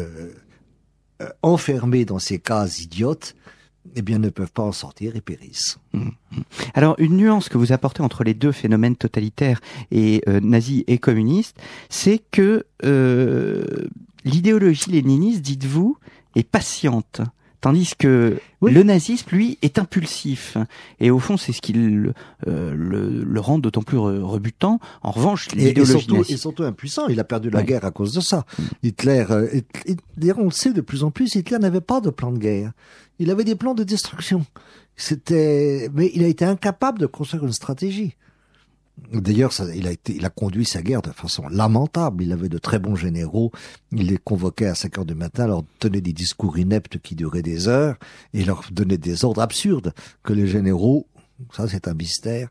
enfermés dans ces cases idiotes, eh bien, ne peuvent pas en sortir et périssent. Alors, une nuance que vous apportez entre les deux phénomènes totalitaires et nazis et communistes, c'est que l'idéologie léniniste, dites-vous, est patiente. Tandis que le nazisme, lui, est impulsif. Et au fond, c'est ce qui le rend d'autant plus rebutant. En revanche, l'idéologie nazie... Et surtout impuissant. Il a perdu la guerre à cause de ça. Hitler, d'ailleurs, on le sait de plus en plus, Hitler n'avait pas de plan de guerre. Il avait des plans de destruction. Mais il a été incapable de construire une stratégie. D'ailleurs, il a conduit sa guerre de façon lamentable. Il avait de très bons généraux. Il les convoquait à 5 heures du matin, leur tenait des discours ineptes qui duraient des heures et leur donnait des ordres absurdes que les généraux, ça c'est un mystère,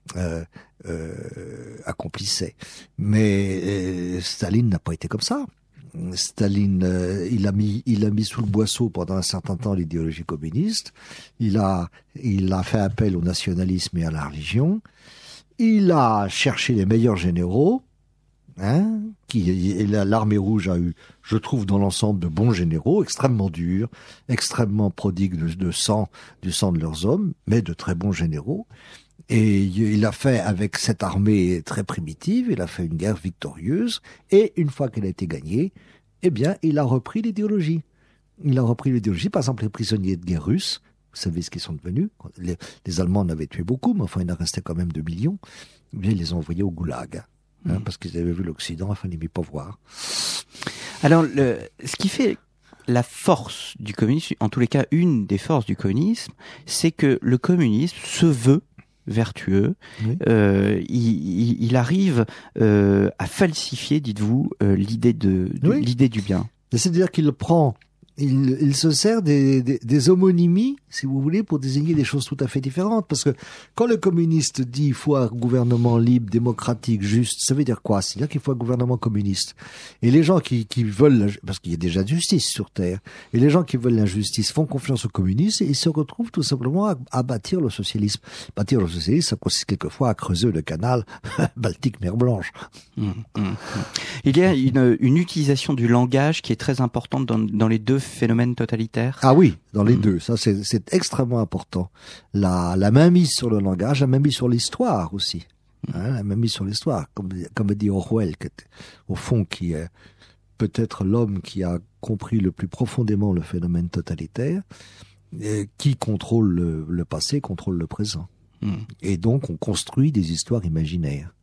accomplissaient. Mais Staline n'a pas été comme ça. Staline, il a mis sous le boisseau pendant un certain temps l'idéologie communiste. Il a fait appel au nationalisme et à la religion. Il a cherché les meilleurs généraux, l'armée rouge a eu, je trouve, dans l'ensemble de bons généraux, extrêmement durs, extrêmement prodigues du sang de leurs hommes, mais de très bons généraux. Et il a fait, avec cette armée très primitive, il a fait une guerre victorieuse, et une fois qu'elle a été gagnée, eh bien, il a repris l'idéologie. Par exemple, les prisonniers de guerre russes, vous savez ce qu'ils sont devenus. Les Allemands en avaient tué beaucoup, mais enfin, il en restait quand même 2 millions. Eh bien, ils les ont envoyés au goulag, parce qu'ils avaient vu l'Occident, enfin, ils n'aimaient pas voir. Alors, ce qui fait la force du communisme, en tous les cas, une des forces du communisme, c'est que le communisme se veut vertueux. Oui. Il arrive à falsifier, dites-vous, l'idée du bien. C'est-à-dire qu'il prend... Il se sert des homonymies, si vous voulez, pour désigner des choses tout à fait différentes. Parce que quand le communiste dit il faut un gouvernement libre, démocratique, juste, ça veut dire quoi? C'est-à-dire qu'il faut un gouvernement communiste. Et les gens qui veulent, parce qu'il y a déjà justice sur Terre, et les gens qui veulent l'injustice font confiance aux communistes et ils se retrouvent tout simplement à bâtir le socialisme. Bâtir le socialisme, ça consiste quelquefois à creuser le canal Baltique-Mer Blanche. Il y a une utilisation du langage qui est très importante dans les deux phénomènes totalitaires. Ah oui, dans les deux. Ça, c'est extrêmement important. La mainmise sur le langage, la mainmise sur l'histoire aussi. La mainmise sur l'histoire, comme dit Orwell, au fond, qui est peut-être l'homme qui a compris le plus profondément le phénomène totalitaire, qui contrôle le passé, contrôle le présent. Et donc, on construit des histoires imaginaires.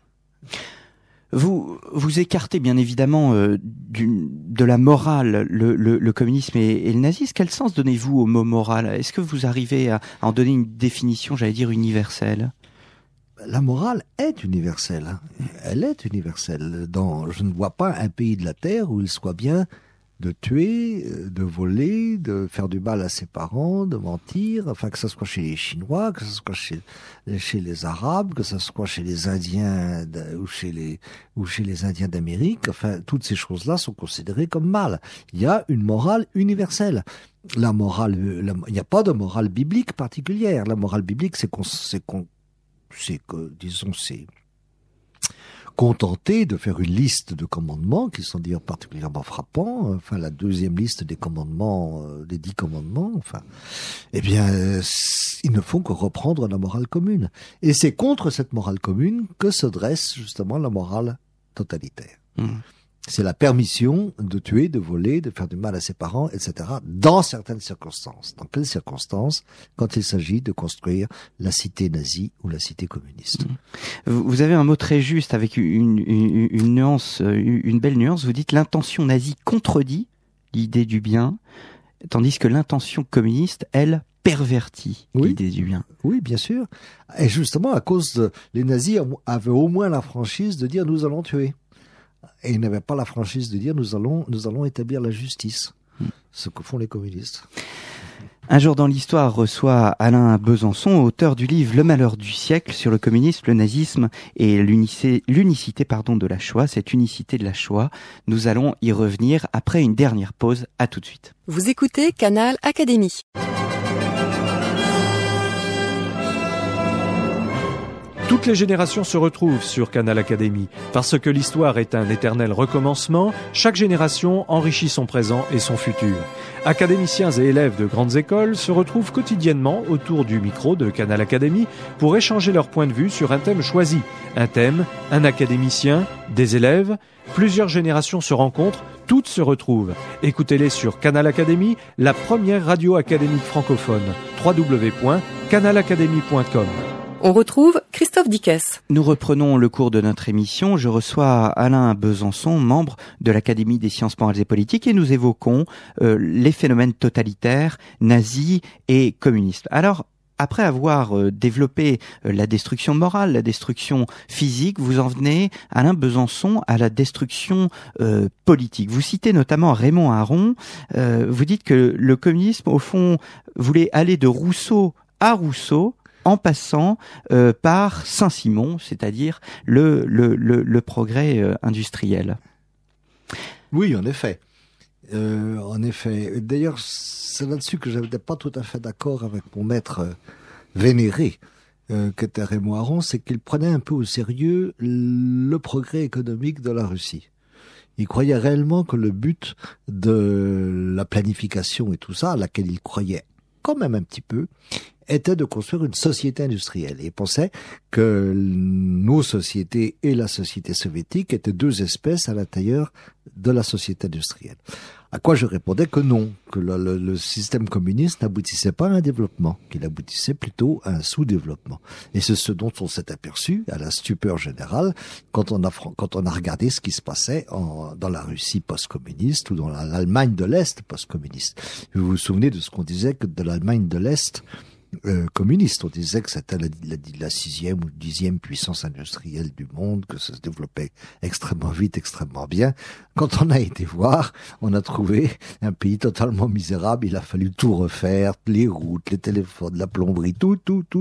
Vous écartez bien évidemment de la morale le communisme et le nazisme. Quel sens donnez-vous au mot moral? Est-ce que vous arrivez à en donner une définition, j'allais dire, universelle? La morale est universelle. Elle est universelle. Je ne vois pas un pays de la Terre où il soit bien de tuer, de voler, de faire du mal à ses parents, de mentir, enfin que ce soit chez les Chinois, que ce soit chez les Arabes, que ce soit chez les Indiens ou chez les Indiens d'Amérique, enfin toutes ces choses-là sont considérées comme mal. Il y a une morale universelle. La morale, il n'y a pas de morale biblique particulière. La morale biblique, c'est contenté de faire une liste de commandements qui sont d'ailleurs particulièrement frappants, enfin la deuxième liste des commandements, des 10 commandements, enfin, eh bien, ils ne font que reprendre la morale commune. Et c'est contre cette morale commune que se dresse justement la morale totalitaire. C'est la permission de tuer, de voler, de faire du mal à ses parents, etc. dans certaines circonstances. Dans quelles circonstances? Quand il s'agit de construire la cité nazie ou la cité communiste. Vous avez un mot très juste avec une nuance, une belle nuance. Vous dites l'intention nazie contredit l'idée du bien, tandis que l'intention communiste, elle, pervertit l'idée du bien. Oui, bien sûr. Et justement, à cause les nazis avaient au moins la franchise de dire nous allons tuer. Et ils n'avaient pas la franchise de dire nous allons établir la justice. Ce que font les communistes. Un jour dans l'histoire reçoit Alain Besançon, auteur du livre Le malheur du siècle sur le communisme, le nazisme et l'unicité de la Shoah. Cette unicité de la Shoah, nous allons y revenir après une dernière pause. À tout de suite. Vous écoutez Canal Académie. Toutes les générations se retrouvent sur Canal Académie. Parce que l'histoire est un éternel recommencement, chaque génération enrichit son présent et son futur. Académiciens et élèves de grandes écoles se retrouvent quotidiennement autour du micro de Canal Académie pour échanger leur point de vue sur un thème choisi. Un thème, un académicien, des élèves. Plusieurs générations se rencontrent, toutes se retrouvent. Écoutez-les sur Canal Académie, la première radio académique francophone. www.canalacadémie.com. On retrouve Christophe Dickès. Nous reprenons le cours de notre émission. Je reçois Alain Besançon, membre de l'Académie des sciences morales et politiques, et nous évoquons les phénomènes totalitaires, nazis et communistes. Alors, après avoir développé la destruction morale, la destruction physique, vous en venez, Alain Besançon, à la destruction politique. Vous citez notamment Raymond Aron. Vous dites que le communisme, au fond, voulait aller de Rousseau à Rousseau, en passant par Saint-Simon, c'est-à-dire le progrès industriel. Oui, en effet. D'ailleurs, c'est là-dessus que je n'étais pas tout à fait d'accord avec mon maître vénéré, qu'était Raymond Aron, c'est qu'il prenait un peu au sérieux le progrès économique de la Russie. Il croyait réellement que le but de la planification et tout ça, à laquelle il croyait quand même un petit peu, était de construire une société industrielle. Et il pensait que nos sociétés et la société soviétique étaient deux espèces à l'intérieur de la société industrielle. À quoi je répondais que non, que le système communiste n'aboutissait pas à un développement, qu'il aboutissait plutôt à un sous-développement. Et c'est ce dont on s'est aperçu, à la stupeur générale, quand on a regardé ce qui se passait dans la Russie post-communiste ou dans l'Allemagne de l'Est post-communiste. Vous vous souvenez de ce qu'on disait que de l'Allemagne de l'Est communiste. On disait que c'était la 6e ou 10e puissance industrielle du monde, que ça se développait extrêmement vite, extrêmement bien. Quand on a été voir, on a trouvé un pays totalement misérable. Il a fallu tout refaire, les routes, les téléphones, la plomberie, tout.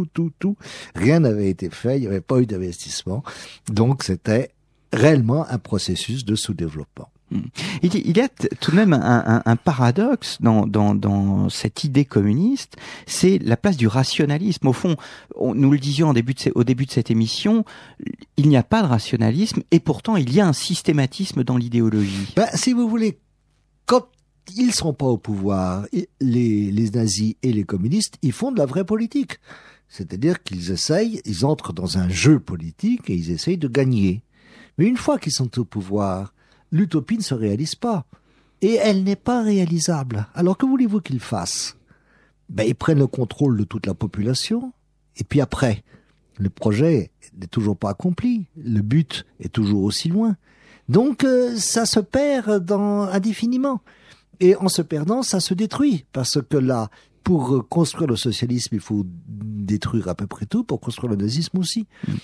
Rien n'avait été fait, il n'y avait pas eu d'investissement. Donc c'était réellement un processus de sous-développement. Il y a tout de même un paradoxe dans cette idée communiste, c'est la place du rationalisme. Au fond, nous le disions au début de cette émission, il n'y a pas de rationalisme et pourtant il y a un systématisme dans l'idéologie. Si vous voulez, quand ils sont pas au pouvoir, les nazis et les communistes, ils font de la vraie politique. C'est-à-dire ils entrent dans un jeu politique et ils essayent de gagner. Mais une fois qu'ils sont au pouvoir, l'utopie ne se réalise pas. Et elle n'est pas réalisable. Alors que voulez-vous qu'ils fassent? Ils prennent le contrôle de toute la population. Et puis après, le projet n'est toujours pas accompli. Le but est toujours aussi loin. Donc, ça se perd indéfiniment. Et en se perdant, ça se détruit. Parce que là, pour construire le socialisme, il faut détruire à peu près tout. Pour construire le nazisme aussi.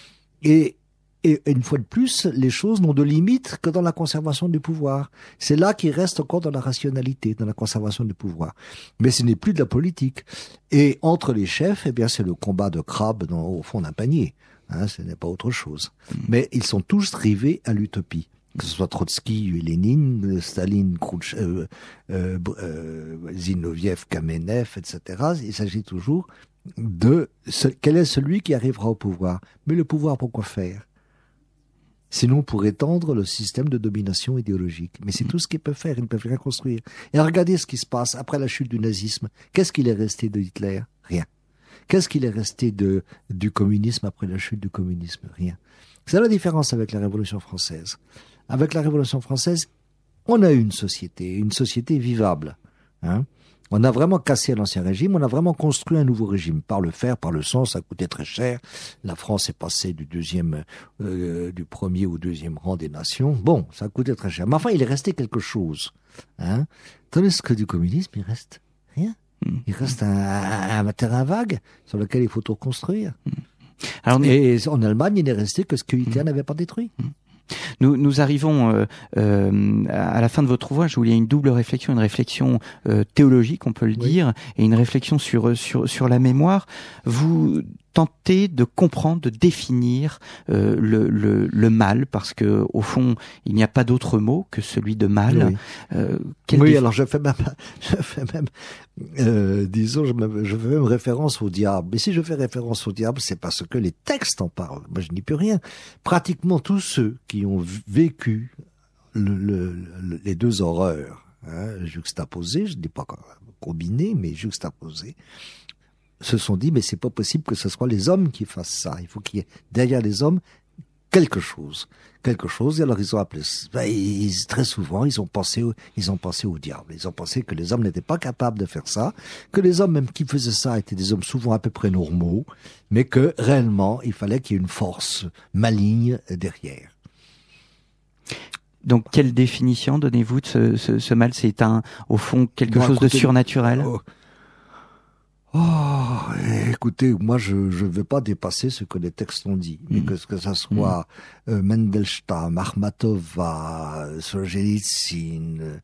Et une fois de plus, les choses n'ont de limite que dans la conservation du pouvoir. C'est là qu'ils restent encore dans la rationalité, dans la conservation du pouvoir. Mais ce n'est plus de la politique. Et entre les chefs, c'est le combat de crabes au fond d'un panier. Ce n'est pas autre chose. Mais ils sont tous rivés à l'utopie. Que ce soit Trotsky, Lénine, Staline, Zinoviev, Kamenev, etc. Il s'agit toujours de quel est celui qui arrivera au pouvoir. Mais le pouvoir, pour quoi faire? Sinon pour étendre le système de domination idéologique. Mais c'est tout ce qu'ils peuvent faire, ils ne peuvent rien construire. Et regardez ce qui se passe après la chute du nazisme. Qu'est-ce qu'il est resté de Hitler? Rien. Qu'est-ce qu'il est resté du communisme après la chute du communisme? Rien. C'est la différence avec la Révolution française. avec la Révolution française, on a eu une société vivable. Hein. On a vraiment cassé l'ancien régime, on a vraiment construit un nouveau régime. Par le fer, par le sang, ça coûtait très cher. La France est passée du premier au deuxième rang des nations. Bon, ça coûtait très cher. Mais enfin, il est resté quelque chose. Hein. Tandis que du communisme, il reste rien. Il reste un terrain vague sur lequel il faut tout reconstruire. Alors, et en Allemagne, il n'est resté que ce que Hitler n'avait pas détruit. Nous arrivons à la fin de votre ouvrage où il y a une double réflexion, une réflexion théologique, on peut le dire, et une réflexion sur la mémoire. Vous tentez de comprendre, de définir le mal, parce que au fond, il n'y a pas d'autre mot que celui de mal. Oui, alors je fais même disons, je fais même référence au diable. Mais si je fais référence au diable, c'est parce que les textes en parlent. Moi, je n'y peux rien. Pratiquement tous ceux qui ont vécu les deux horreurs, juxtaposées, je ne dis pas combinées, mais juxtaposées, se sont dit, mais c'est pas possible que ce soit les hommes qui fassent ça. Il faut qu'il y ait derrière les hommes quelque chose. Et alors ils ont appelé, très souvent, ils ont pensé au diable. Ils ont pensé que les hommes n'étaient pas capables de faire ça, que les hommes même qui faisaient ça étaient des hommes souvent à peu près normaux, mais que réellement, il fallait qu'il y ait une force maligne derrière. Donc, quelle définition donnez-vous de ce mal? C'est au fond, quelque chose de surnaturel? Écoutez, moi je ne vais pas dépasser ce que les textes ont dit, mais que ça soit Mandelstam, Akhmatova, Solzhenitsyn,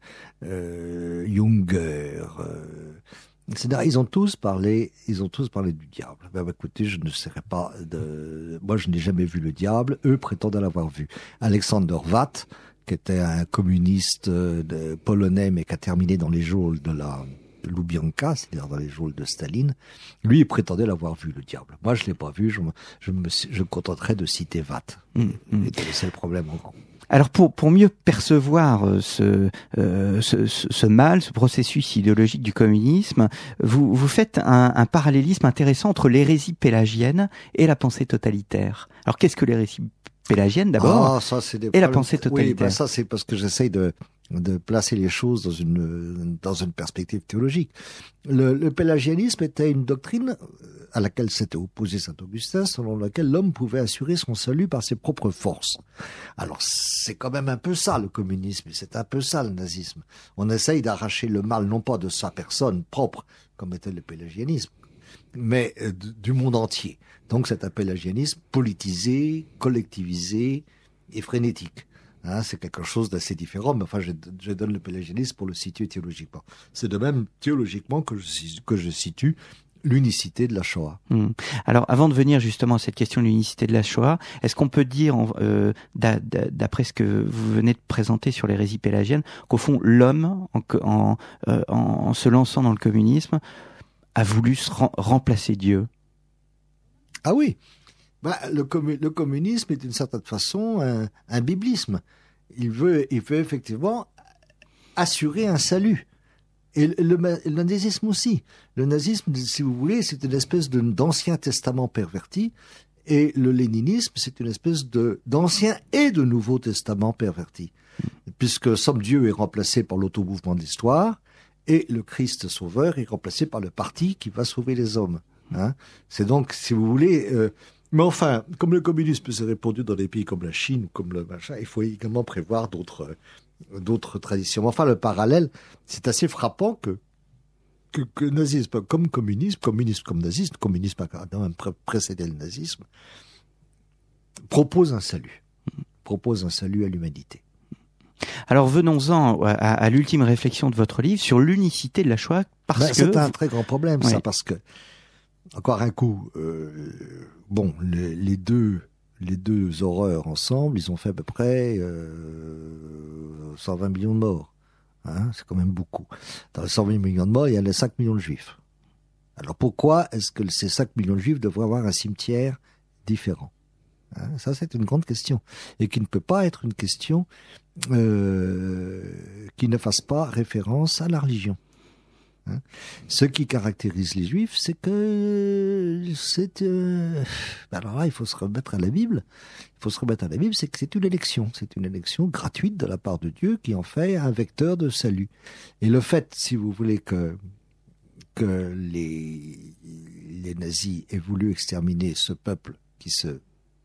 Junger, etc. Ils ont tous parlé du diable. Ben, écoutez, je ne serais pas moi je n'ai jamais vu le diable. Eux prétendent l'avoir vu. Alexander Watt, qui était un communiste polonais, mais qui a terminé dans les geôles de la Loubianka, c'est-à-dire dans les geôles de Staline, lui, il prétendait l'avoir vu, le diable. Moi, je l'ai pas vu, je me contenterai de citer Watt. C'est le problème en gros. Alors pour mieux percevoir ce mal, ce processus idéologique du communisme, vous faites un parallélisme intéressant entre l'hérésie pélagienne et la pensée totalitaire. Alors qu'est-ce que l'hérésie pélagienne d'abord et la pensée totalitaire? Oui, ça c'est parce que j'essaye de placer les choses dans une perspective théologique. Le pélagianisme était une doctrine à laquelle s'était opposé Saint-Augustin, selon laquelle l'homme pouvait assurer son salut par ses propres forces. Alors, c'est quand même un peu ça, le communisme, et c'est un peu ça, le nazisme. On essaye d'arracher le mal, non pas de sa personne propre, comme était le pélagianisme, mais du monde entier. Donc, c'est un pélagianisme politisé, collectivisé et frénétique. C'est quelque chose d'assez différent, mais enfin, je donne le pélagianisme pour le situer théologiquement. C'est de même théologiquement que je situe l'unicité de la Shoah. Alors, avant de venir justement à cette question de l'unicité de la Shoah, est-ce qu'on peut dire, d'après ce que vous venez de présenter sur l'hérésie pélagienne, qu'au fond, l'homme, en se lançant dans le communisme, a voulu remplacer Dieu? Ah oui. Le communisme est d'une certaine façon un biblisme. Il veut effectivement assurer un salut. Et le nazisme aussi. Le nazisme, si vous voulez, c'est une espèce d'ancien testament perverti. Et le léninisme, c'est une espèce d'ancien et de nouveau testament perverti. Puisque somme Dieu est remplacé par l'automouvement de l'histoire, et le Christ sauveur est remplacé par le parti qui va sauver les hommes. C'est donc, si vous voulez... mais enfin, comme le communisme s'est répandu dans des pays comme la Chine ou comme le machin, il faut également prévoir d'autres traditions. Enfin, le parallèle, c'est assez frappant que nazisme comme communisme comme nazisme, communisme a quand même précédé le nazisme, propose un salut à l'humanité. Alors venons-en à l'ultime réflexion de votre livre sur l'unicité de la Shoah, parce que... C'est un très grand problème, ça, parce que, encore un coup, les deux horreurs ensemble, ils ont fait à peu près 120 millions de morts. C'est quand même beaucoup. Dans les 120 millions de morts, il y a les 5 millions de juifs. Alors pourquoi est-ce que ces 5 millions de juifs devraient avoir un cimetière différent? Ça, c'est une grande question. Et qui ne peut pas être une question qui ne fasse pas référence à la religion. Ce qui caractérise les juifs, c'est que alors là, il faut se remettre à la Bible. C'est que c'est une élection. C'est une élection gratuite de la part de Dieu qui en fait un vecteur de salut. Et le fait, si vous voulez, que les nazis aient voulu exterminer ce peuple qui se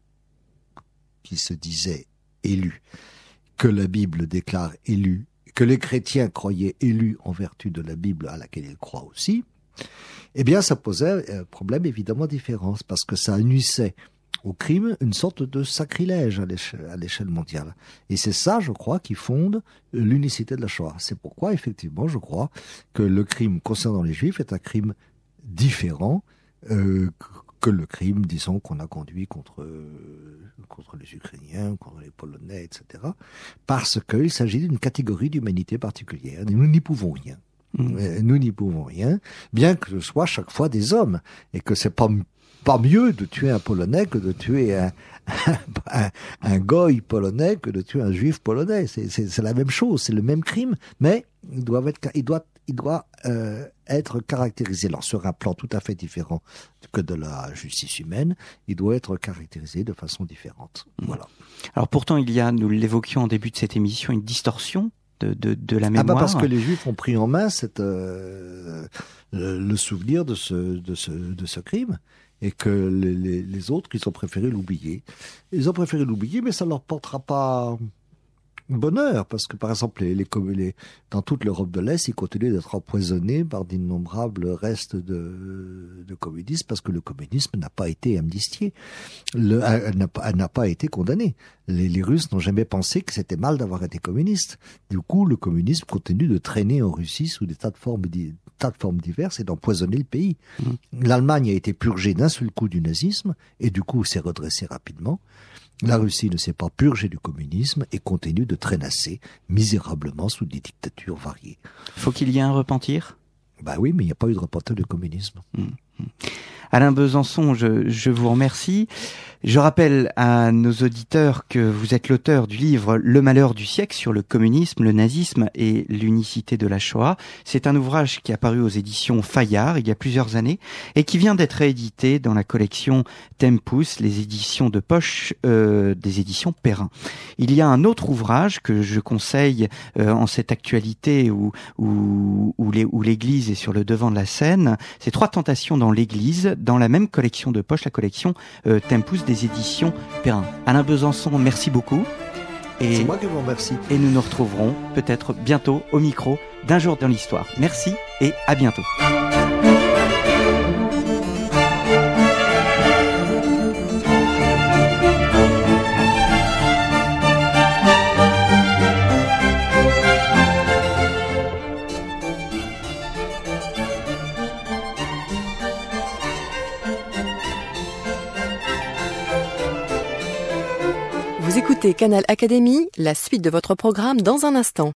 disait élu, que la Bible déclare élu, que les chrétiens croyaient élus en vertu de la Bible à laquelle ils croient aussi, eh bien, ça posait un problème évidemment différent, parce que ça nuisait au crime une sorte de sacrilège à l'échelle mondiale. Et c'est ça, je crois, qui fonde l'unicité de la Shoah. C'est pourquoi, effectivement, je crois que le crime concernant les Juifs est un crime différent que le crime, disons, qu'on a conduit contre les Ukrainiens, contre les Polonais, etc. Parce qu'il s'agit d'une catégorie d'humanité particulière. Nous n'y pouvons rien. Nous n'y pouvons rien, bien que ce soit chaque fois des hommes, et que c'est pas mieux de tuer un Polonais que de tuer un goy polonais que de tuer un juif polonais. C'est la même chose, c'est le même crime, mais il doit être caractérisé. Alors, sur un plan tout à fait différent que de la justice humaine, il doit être caractérisé de façon différente. Voilà. Alors pourtant, il y a, nous l'évoquions en début de cette émission, une distorsion de la mémoire. Parce que les Juifs ont pris en main le souvenir de ce crime, et que les autres, ils ont préféré l'oublier. Ils ont préféré l'oublier, mais ça leur portera pas bonheur, parce que par exemple, dans toute l'Europe de l'Est, ils continuent d'être empoisonnés par d'innombrables restes de communisme, parce que le communisme n'a pas été amnistié, n'a pas été condamné. Les Russes n'ont jamais pensé que c'était mal d'avoir été communiste. Du coup, le communisme continue de traîner en Russie sous des tas de formes diverses et d'empoisonner le pays. L'Allemagne a été purgée d'un seul coup du nazisme, et du coup s'est redressée rapidement. La Russie ne s'est pas purgée du communisme et continue de traînasser misérablement sous des dictatures variées. Faut qu'il y ait un repentir ? Bah oui, mais il n'y a pas eu de repentir du communisme. Alain Besançon, je vous remercie. Je rappelle à nos auditeurs que vous êtes l'auteur du livre Le malheur du siècle sur le communisme, le nazisme et l'unicité de la Shoah. C'est un ouvrage qui est apparu aux éditions Fayard il y a plusieurs années et qui vient d'être réédité dans la collection Tempus, les éditions de poche des éditions Perrin. Il y a un autre ouvrage que je conseille en cette actualité où l'Église est sur le devant de la scène. C'est 3 tentations dans l'Église, dans la même collection de poche, la collection Tempus des éditions Perrin. Alain Besançon, merci beaucoup. C'est moi qui vous remercie. Et nous nous retrouverons peut-être bientôt au micro d'Un jour dans l'histoire. Merci et à bientôt. Vous écoutez Canal Académie, la suite de votre programme dans un instant.